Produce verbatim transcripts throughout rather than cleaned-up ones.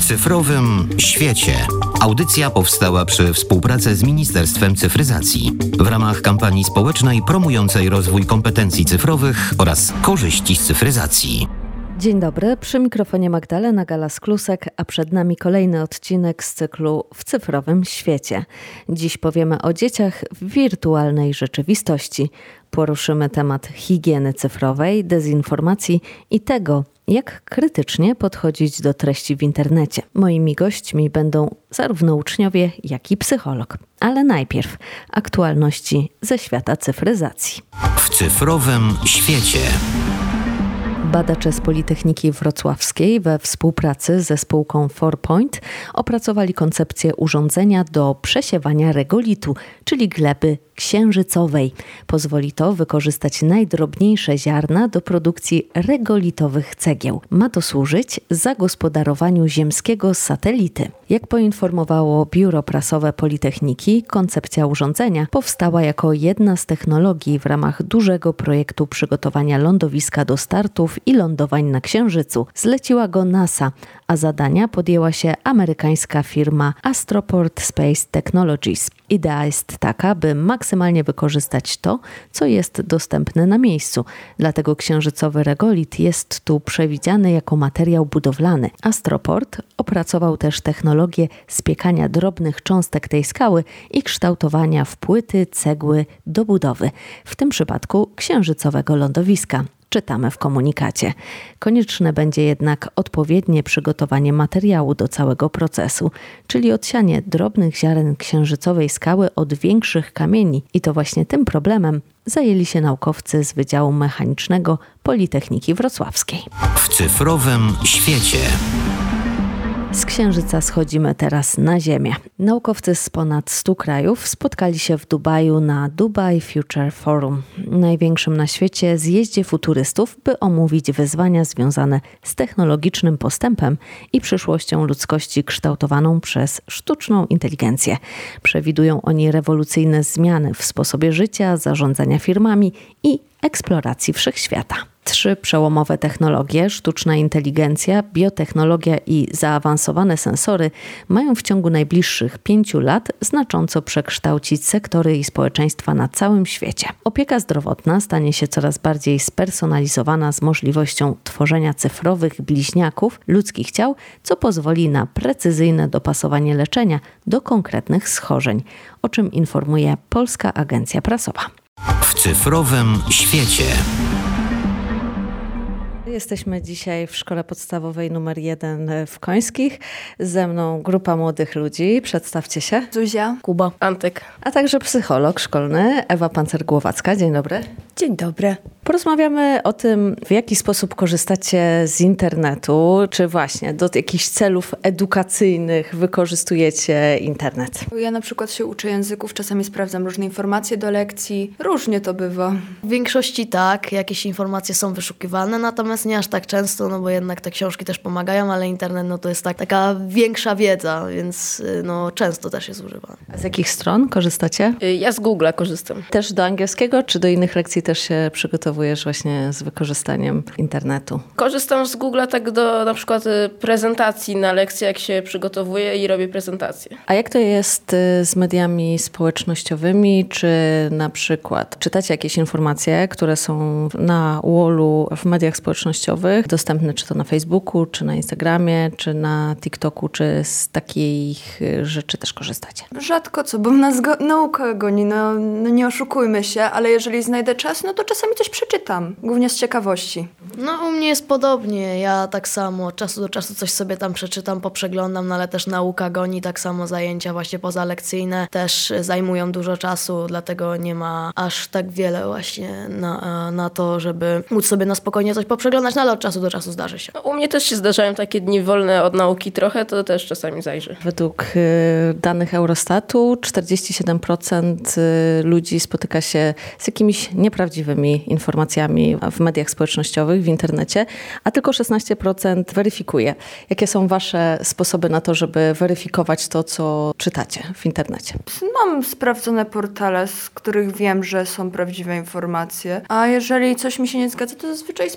cyfrowym świecie. Audycja powstała przy współpracy z Ministerstwem Cyfryzacji w ramach kampanii społecznej promującej rozwój kompetencji cyfrowych oraz korzyści z cyfryzacji. Dzień dobry, przy mikrofonie Magdalena Galas-Klusek, a przed nami kolejny odcinek z cyklu W cyfrowym świecie. Dziś powiemy o dzieciach w wirtualnej rzeczywistości. Poruszymy temat higieny cyfrowej, dezinformacji i tego, jak krytycznie podchodzić do treści w internecie. Moimi gośćmi będą zarówno uczniowie, jak i psycholog. Ale najpierw aktualności ze świata cyfryzacji. W cyfrowym świecie. Badacze z Politechniki Wrocławskiej we współpracy ze spółką four point opracowali koncepcję urządzenia do przesiewania regolitu, czyli gleby księżycowej. Pozwoli to wykorzystać najdrobniejsze ziarna do produkcji regolitowych cegieł. Ma to służyć zagospodarowaniu ziemskiego satelity. Jak poinformowało biuro prasowe Politechniki, koncepcja urządzenia powstała jako jedna z technologii w ramach dużego projektu przygotowania lądowiska do startów i lądowań na Księżycu. Zleciła go NASA, a zadania podjęła się amerykańska firma Astroport Space Technologies. Idea jest taka, by maksymalnie wykorzystać to, co jest dostępne na miejscu. Dlatego księżycowy regolit jest tu przewidziany jako materiał budowlany. Astroport opracował też technologię spiekania drobnych cząstek tej skały i kształtowania w płyty, cegły do budowy, w tym przypadku księżycowego lądowiska. Czytamy w komunikacie. Konieczne będzie jednak odpowiednie przygotowanie materiału do całego procesu, czyli odsianie drobnych ziaren księżycowej skały od większych kamieni. I to właśnie tym problemem zajęli się naukowcy z Wydziału Mechanicznego Politechniki Wrocławskiej. W cyfrowym świecie. Z Księżyca schodzimy teraz na Ziemię. Naukowcy z ponad stu krajów spotkali się w Dubaju na Dubai Future Forum, największym na świecie zjeździe futurystów, by omówić wyzwania związane z technologicznym postępem i przyszłością ludzkości kształtowaną przez sztuczną inteligencję. Przewidują oni rewolucyjne zmiany w sposobie życia, zarządzania firmami i eksploracji wszechświata. Trzy przełomowe technologie, sztuczna inteligencja, biotechnologia i zaawansowane sensory mają w ciągu najbliższych pięciu lat znacząco przekształcić sektory i społeczeństwa na całym świecie. Opieka zdrowotna stanie się coraz bardziej spersonalizowana z możliwością tworzenia cyfrowych bliźniaków ludzkich ciał, co pozwoli na precyzyjne dopasowanie leczenia do konkretnych schorzeń, o czym informuje Polska Agencja Prasowa. W cyfrowym świecie. Jesteśmy dzisiaj w Szkole Podstawowej numer jeden w Końskich. Ze mną grupa młodych ludzi. Przedstawcie się. Zuzia, Kuba, Antek. A także psycholog szkolny Ewa Pancer-Głowacka. Dzień dobry. Dzień dobry. Porozmawiamy o tym, w jaki sposób korzystacie z internetu, czy właśnie do jakichś celów edukacyjnych wykorzystujecie internet. Ja na przykład się uczę języków, czasami sprawdzam różne informacje do lekcji. Różnie to bywa. W większości tak, jakieś informacje są wyszukiwane, natomiast nie aż tak często, no bo jednak te książki też pomagają, ale internet no to jest tak, taka większa wiedza, więc no często też jest używany. A z jakich stron korzystacie? Ja z Google'a korzystam. Też do angielskiego, czy do innych lekcji też się przygotowujesz właśnie z wykorzystaniem internetu? Korzystam z Google'a tak do na przykład prezentacji na lekcje, jak się przygotowuję i robię prezentację. A jak to jest z mediami społecznościowymi, czy na przykład czytacie jakieś informacje, które są na wallu w mediach społecznościowych, dostępne czy to na Facebooku, czy na Instagramie, czy na TikToku, czy z takich rzeczy też korzystacie? Rzadko co, bo nas go, nauka goni, no, no nie oszukujmy się, ale jeżeli znajdę czas, no to czasami coś przeczytam, głównie z ciekawości. No u mnie jest podobnie, ja tak samo od czasu do czasu coś sobie tam przeczytam, poprzeglądam, no ale też nauka goni, tak samo zajęcia właśnie pozalekcyjne też zajmują dużo czasu, dlatego nie ma aż tak wiele właśnie na, na to, żeby móc sobie na spokojnie coś poprzeglądać, no ale od czasu do czasu zdarzy się. No, u mnie też się zdarzają takie dni wolne od nauki trochę, to też czasami zajrzę. Według y, danych Eurostatu czterdzieści siedem procent ludzi spotyka się z jakimiś nieprawdziwymi informacjami w mediach społecznościowych, w internecie, a tylko szesnaście procent weryfikuje. Jakie są wasze sposoby na to, żeby weryfikować to, co czytacie w internecie? Mam sprawdzone portale, z których wiem, że są prawdziwe informacje, a jeżeli coś mi się nie zgadza, to zazwyczaj sprawdzam. Do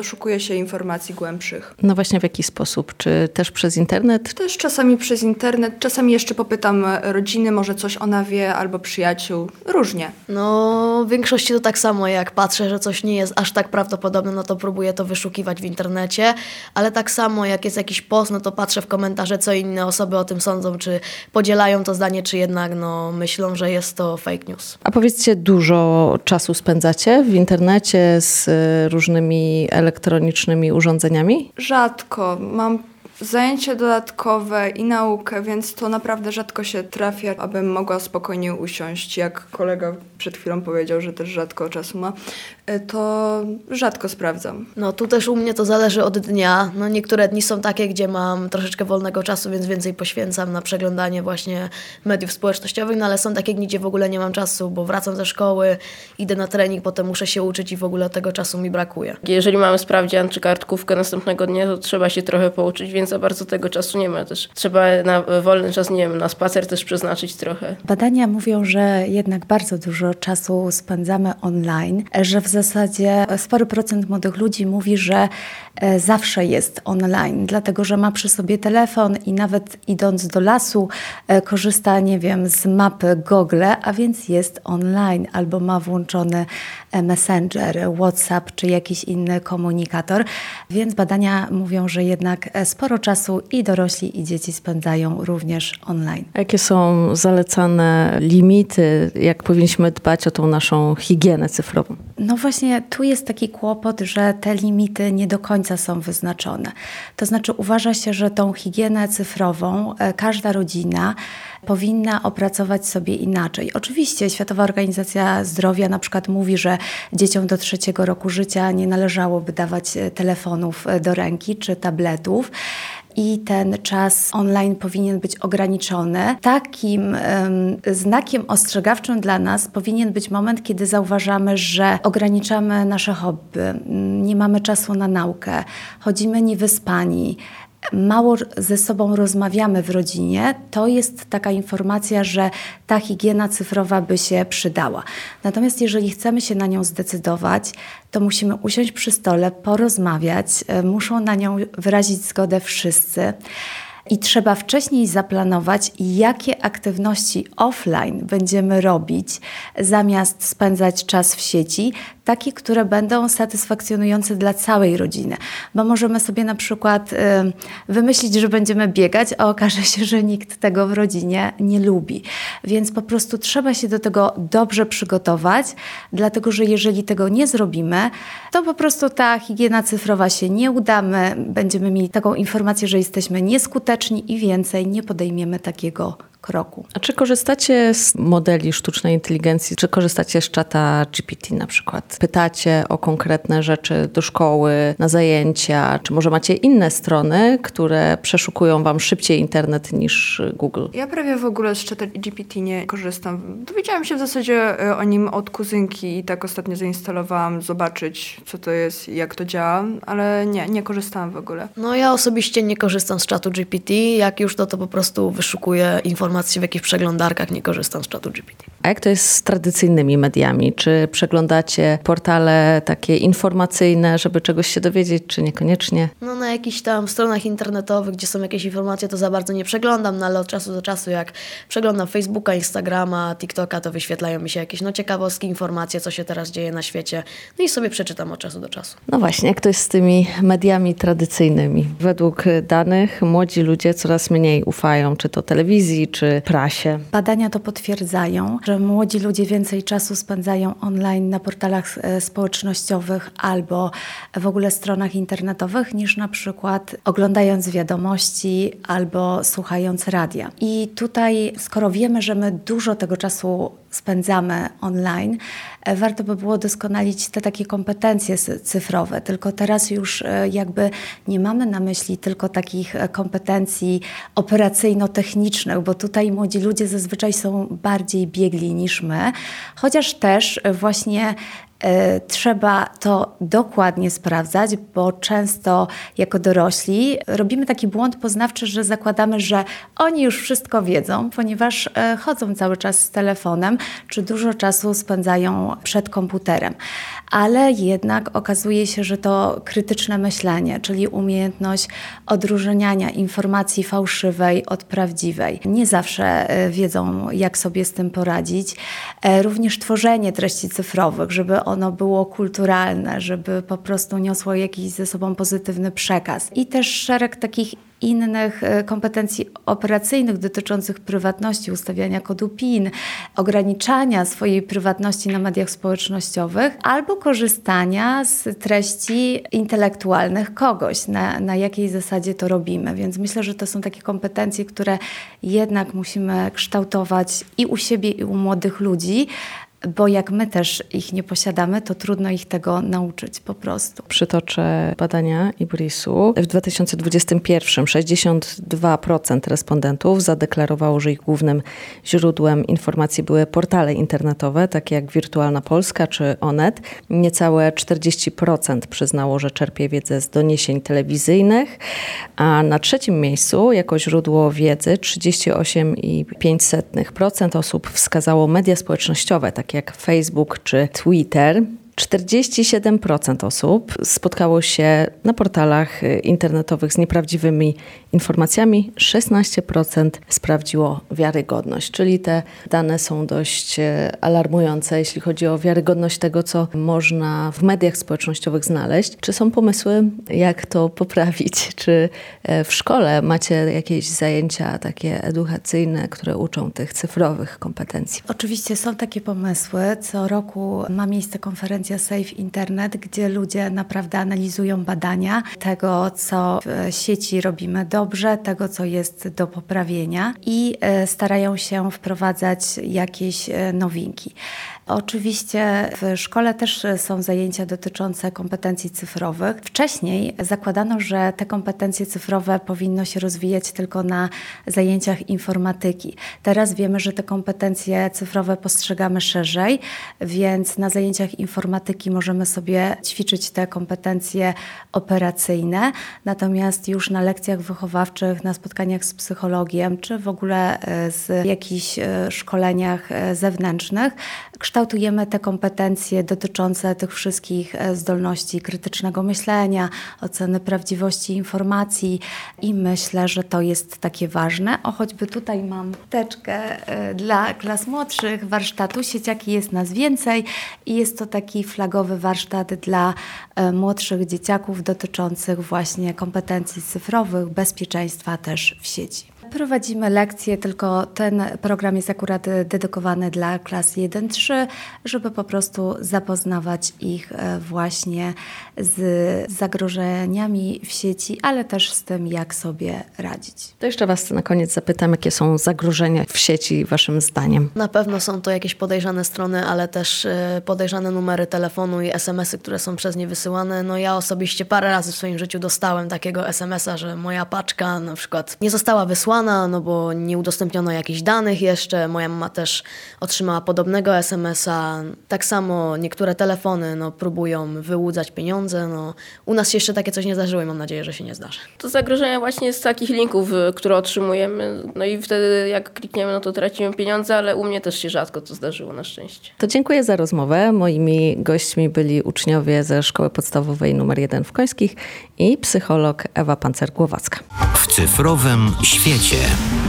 doszukuje się informacji głębszych. No właśnie w jaki sposób? Czy też przez internet? Też czasami przez internet, czasami jeszcze popytam rodziny, może coś ona wie, albo przyjaciół. Różnie. No, w większości to tak samo, jak patrzę, że coś nie jest aż tak prawdopodobne, no to próbuję to wyszukiwać w internecie, ale tak samo jak jest jakiś post, no to patrzę w komentarze, co inne osoby o tym sądzą, czy podzielają to zdanie, czy jednak no, myślą, że jest to fake news. A powiedzcie, dużo czasu spędzacie w internecie z różnymi elektronicznymi urządzeniami? Rzadko. Mam zajęcia dodatkowe i naukę, więc to naprawdę rzadko się trafia, abym mogła spokojnie usiąść. Jak kolega przed chwilą powiedział, że też rzadko czasu ma, to rzadko sprawdzam. No tu też u mnie to zależy od dnia. No niektóre dni są takie, gdzie mam troszeczkę wolnego czasu, więc więcej poświęcam na przeglądanie właśnie mediów społecznościowych, no ale są takie dni, gdzie w ogóle nie mam czasu, bo wracam ze szkoły, idę na trening, potem muszę się uczyć i w ogóle tego czasu mi brakuje. Jeżeli mamy sprawdzian czy kartkówkę następnego dnia, to trzeba się trochę pouczyć, więc za bardzo tego czasu nie ma też. Trzeba na wolny czas, nie wiem, na spacer też przeznaczyć trochę. Badania mówią, że jednak bardzo dużo czasu spędzamy online, że w zasadzie spory procent młodych ludzi mówi, że zawsze jest online, dlatego że ma przy sobie telefon i nawet idąc do lasu korzysta, nie wiem, z mapy Google, a więc jest online albo ma włączony Messenger, WhatsApp czy jakiś inny komunikator, więc badania mówią, że jednak sporo czasu i dorośli, i dzieci spędzają również online. A jakie są zalecane limity, jak powinniśmy dbać o tą naszą higienę cyfrową? No właśnie, tu jest taki kłopot, że te limity nie do końca są wyznaczone. To znaczy uważa się, że tą higienę cyfrową każda rodzina powinna opracować sobie inaczej. Oczywiście Światowa Organizacja Zdrowia na przykład mówi, że dzieciom do trzeciego roku życia nie należałoby dawać telefonów do ręki czy tabletów. I ten czas online powinien być ograniczony. Takim um, znakiem ostrzegawczym dla nas powinien być moment, kiedy zauważamy, że ograniczamy nasze hobby, nie mamy czasu na naukę, chodzimy niewyspani, mało ze sobą rozmawiamy w rodzinie, to jest taka informacja, że ta higiena cyfrowa by się przydała. Natomiast jeżeli chcemy się na nią zdecydować, to musimy usiąść przy stole, porozmawiać, muszą na nią wyrazić zgodę wszyscy. I trzeba wcześniej zaplanować, jakie aktywności offline będziemy robić, zamiast spędzać czas w sieci, takie, które będą satysfakcjonujące dla całej rodziny. Bo możemy sobie na przykład y, wymyślić, że będziemy biegać, a okaże się, że nikt tego w rodzinie nie lubi. Więc po prostu trzeba się do tego dobrze przygotować, dlatego że jeżeli tego nie zrobimy, to po prostu ta higiena cyfrowa się nie uda, my będziemy mieli taką informację, że jesteśmy nieskuteczni i więcej nie podejmiemy takiego kroku. A czy korzystacie z modeli sztucznej inteligencji? Czy korzystacie z czata G P T na przykład? Pytacie o konkretne rzeczy do szkoły, na zajęcia? Czy może macie inne strony, które przeszukują wam szybciej internet niż Google? Ja prawie w ogóle z czata G P T nie korzystam. Dowiedziałam się w zasadzie o nim od kuzynki i tak ostatnio zainstalowałam, zobaczyć co to jest i jak to działa, ale nie, nie korzystałam w ogóle. No ja osobiście nie korzystam z czatu G P T, jak już to, to po prostu wyszukuję informacje w jakichś przeglądarkach, nie korzystam z czatu G P T. A jak to jest z tradycyjnymi mediami? Czy przeglądacie portale takie informacyjne, żeby czegoś się dowiedzieć, czy niekoniecznie? No na jakichś tam stronach internetowych, gdzie są jakieś informacje, to za bardzo nie przeglądam, no ale od czasu do czasu jak przeglądam Facebooka, Instagrama, TikToka, to wyświetlają mi się jakieś no ciekawostki, informacje, co się teraz dzieje na świecie. No i sobie przeczytam od czasu do czasu. No właśnie, jak to jest z tymi mediami tradycyjnymi? Według danych młodzi ludzie coraz mniej ufają, czy to telewizji, czy prasie. Badania to potwierdzają, że młodzi ludzie więcej czasu spędzają online na portalach społecznościowych albo w ogóle stronach internetowych niż na przykład oglądając wiadomości albo słuchając radia. I tutaj, skoro wiemy, że my dużo tego czasu spędzamy online, warto by było doskonalić te takie kompetencje cyfrowe. Tylko teraz już jakby nie mamy na myśli tylko takich kompetencji operacyjno-technicznych, bo tutaj młodzi ludzie zazwyczaj są bardziej biegli niż my, chociaż też właśnie Trzeba to dokładnie sprawdzać, bo często jako dorośli robimy taki błąd poznawczy, że zakładamy, że oni już wszystko wiedzą, ponieważ chodzą cały czas z telefonem, czy dużo czasu spędzają przed komputerem. Ale jednak okazuje się, że to krytyczne myślenie, czyli umiejętność odróżniania informacji fałszywej od prawdziwej. Nie zawsze wiedzą, jak sobie z tym poradzić. Również tworzenie treści cyfrowych, żeby ono było kulturalne, żeby po prostu niosło jakiś ze sobą pozytywny przekaz. I też szereg takich innych kompetencji operacyjnych dotyczących prywatności, ustawiania kodu PIN, ograniczania swojej prywatności na mediach społecznościowych albo korzystania z treści intelektualnych kogoś, na, na jakiej zasadzie to robimy. Więc myślę, że to są takie kompetencje, które jednak musimy kształtować i u siebie, i u młodych ludzi, bo jak my też ich nie posiadamy, to trudno ich tego nauczyć po prostu. Przytoczę badania I B R I S-u. W dwa tysiące dwudziestym pierwszym sześćdziesiąt dwa procent respondentów zadeklarowało, że ich głównym źródłem informacji były portale internetowe, takie jak Wirtualna Polska czy Onet. Niecałe czterdzieści procent przyznało, że czerpie wiedzę z doniesień telewizyjnych, a na trzecim miejscu jako źródło wiedzy trzydzieści osiem przecinek pięć procent osób wskazało media społecznościowe, takie jak Facebook czy Twitter. czterdzieści siedem procent osób spotkało się na portalach internetowych z nieprawdziwymi informacjami, szesnaście procent sprawdziło wiarygodność, czyli te dane są dość alarmujące, jeśli chodzi o wiarygodność tego, co można w mediach społecznościowych znaleźć. Czy są pomysły, jak to poprawić? Czy w szkole macie jakieś zajęcia takie edukacyjne, które uczą tych cyfrowych kompetencji? Oczywiście są takie pomysły. Co roku ma miejsce konferencja Safe Internet, gdzie ludzie naprawdę analizują badania tego, co w sieci robimy dobrze, tego, co jest do poprawienia i starają się wprowadzać jakieś nowinki. Oczywiście w szkole też są zajęcia dotyczące kompetencji cyfrowych. Wcześniej zakładano, że te kompetencje cyfrowe powinno się rozwijać tylko na zajęciach informatyki. Teraz wiemy, że te kompetencje cyfrowe postrzegamy szerzej, więc na zajęciach informatyki możemy sobie ćwiczyć te kompetencje operacyjne, natomiast już na lekcjach wychowawczych, na spotkaniach z psychologiem, czy w ogóle z jakichś szkoleniach zewnętrznych, kształtujemy te kompetencje dotyczące tych wszystkich zdolności krytycznego myślenia, oceny prawdziwości informacji i myślę, że to jest takie ważne. O, choćby tutaj mam teczkę dla klas młodszych warsztatu. Sieciaki jest nas więcej i jest to taki flagowy warsztat dla młodszych dzieciaków dotyczących właśnie kompetencji cyfrowych, bezpieczeństwa też w sieci. Prowadzimy lekcje, tylko ten program jest akurat dedykowany dla klas jeden trzy, żeby po prostu zapoznawać ich właśnie z zagrożeniami w sieci, ale też z tym, jak sobie radzić. To jeszcze Was na koniec zapytam, jakie są zagrożenia w sieci Waszym zdaniem? Na pewno są to jakieś podejrzane strony, ale też podejrzane numery telefonu i es em esy, które są przez nie wysyłane. No ja osobiście parę razy w swoim życiu dostałem takiego es em esa, że moja paczka na przykład nie została wysłana, no bo nie udostępniono jakichś danych jeszcze. Moja mama też otrzymała podobnego es em esa. Tak samo niektóre telefony no, próbują wyłudzać pieniądze. No, u nas się jeszcze takie coś nie zdarzyło i mam nadzieję, że się nie zdarzy. To zagrożenia właśnie z takich linków, które otrzymujemy. No i wtedy jak klikniemy, no to tracimy pieniądze, ale u mnie też się rzadko to zdarzyło na szczęście. To dziękuję za rozmowę. Moimi gośćmi byli uczniowie ze Szkoły Podstawowej numer jeden w Końskich i psycholog Ewa Pancer-Głowacka. W cyfrowym świecie.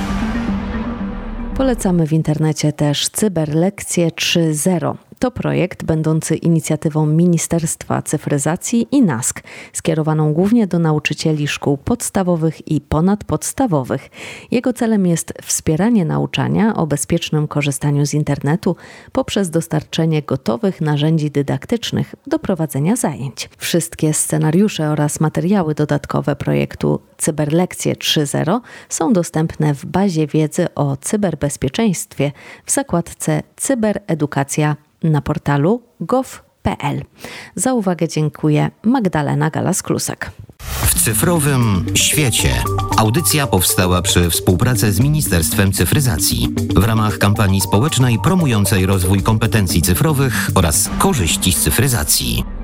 Polecamy w internecie też Cyberlekcje trzy zero. To projekt będący inicjatywą Ministerstwa Cyfryzacji i NASK, skierowaną głównie do nauczycieli szkół podstawowych i ponadpodstawowych. Jego celem jest wspieranie nauczania o bezpiecznym korzystaniu z internetu poprzez dostarczenie gotowych narzędzi dydaktycznych do prowadzenia zajęć. Wszystkie scenariusze oraz materiały dodatkowe projektu Cyberlekcje trzy zero są dostępne w bazie wiedzy o cyberbezpieczeństwie w zakładce Cyberedukacja na portalu gov kropka p l. Za uwagę dziękuję Magdalena Galas-Klusek. W cyfrowym świecie. Audycja powstała przy współpracy z Ministerstwem Cyfryzacji w ramach kampanii społecznej promującej rozwój kompetencji cyfrowych oraz korzyści z cyfryzacji.